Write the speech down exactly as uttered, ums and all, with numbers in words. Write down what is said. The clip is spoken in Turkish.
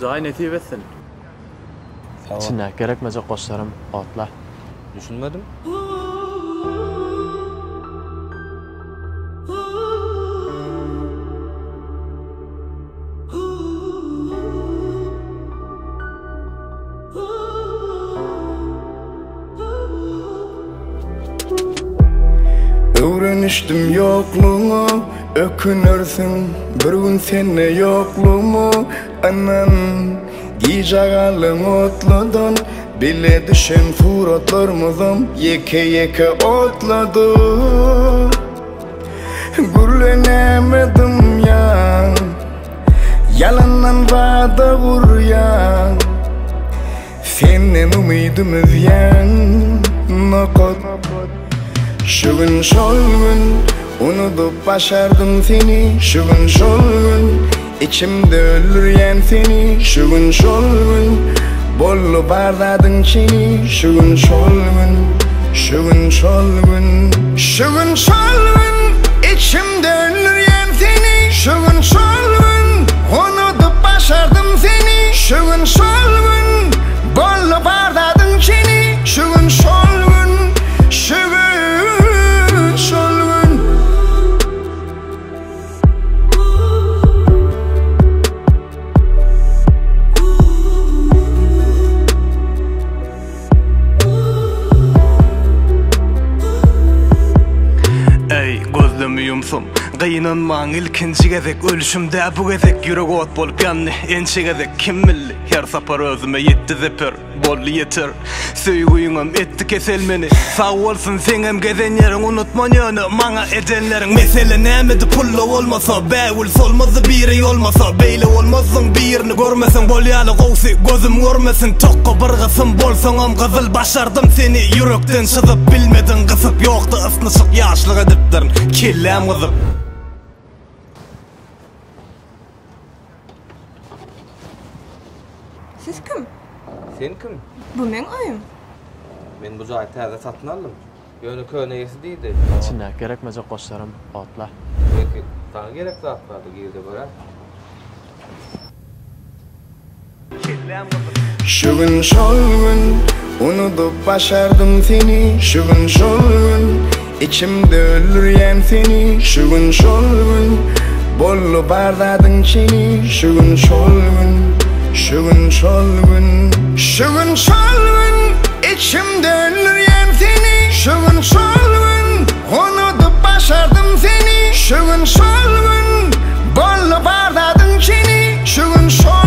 Zay netip etsin. İçine gerekmeyecek koşlarım, atla. Düşünmedim. Öğreniştim yokluğumu, ökünürsün bir gün senne yokluğumu. Anan giyeceğalın otladın, bile düşen suratlarımızım yeke yeke otladı. Gürlenemedim ya, yalandan vada vur ya. Senden umidimiz yan nakat. Şu gün şol gün unutup başardım seni. Şu gün şol gün içimde öldüryen seni. Şu gün şol gün bollu bardadın çeni. Şu gün şol gün, şu gün şol gün, şu gün şol gün içimde öldüryen seni. Şu gün şol gün unutup başardım seni. Şu gün şol gün bollu bardadın çeni. Şu gün şol gün, şu gün yumsum Kıyınanman ilkinci gezek ölüşümde bu gezek yürek ot bolup yanni ençe gezek kim billi her sapar özüme yetti zeper bollu yeter söygüyüngüm etti keselmeni sağ olsun senem gezen yerin unutman yönü mana edenlerin mesele nemedi pullu olmasa beyul solmazı biri olmasa beyle olmazsın birini görmesen bolyalı kovsi gözüm görmesin tokku bırgısın bolsanam kızıl başardım seni yürekten şızıp bilmedin kısıp yoktu ısnışık yaşlık ediptirin killem kızıp. Siz kim? Sen kim? Bu men oyum. Men bu zayı taze satın aldım. Yönü köyne yesi değildi. İçine gerekmeyecek koşlarım, atla. Peki, sana gerek zatlardı girdi böyle. Şu gün şol gün unutup başardım seni. Şu gün şol gün içimde öldüryen seni. Şu gün şol gün bollu bardadın çeni. Şu gün şol gün, şu gün şol gün, şu gün şol gün içimde öldüryen seni. Şu gün şol gün unutup başardım seni. Şu gün şol gün bollu bardadın çeni. Şu gün şol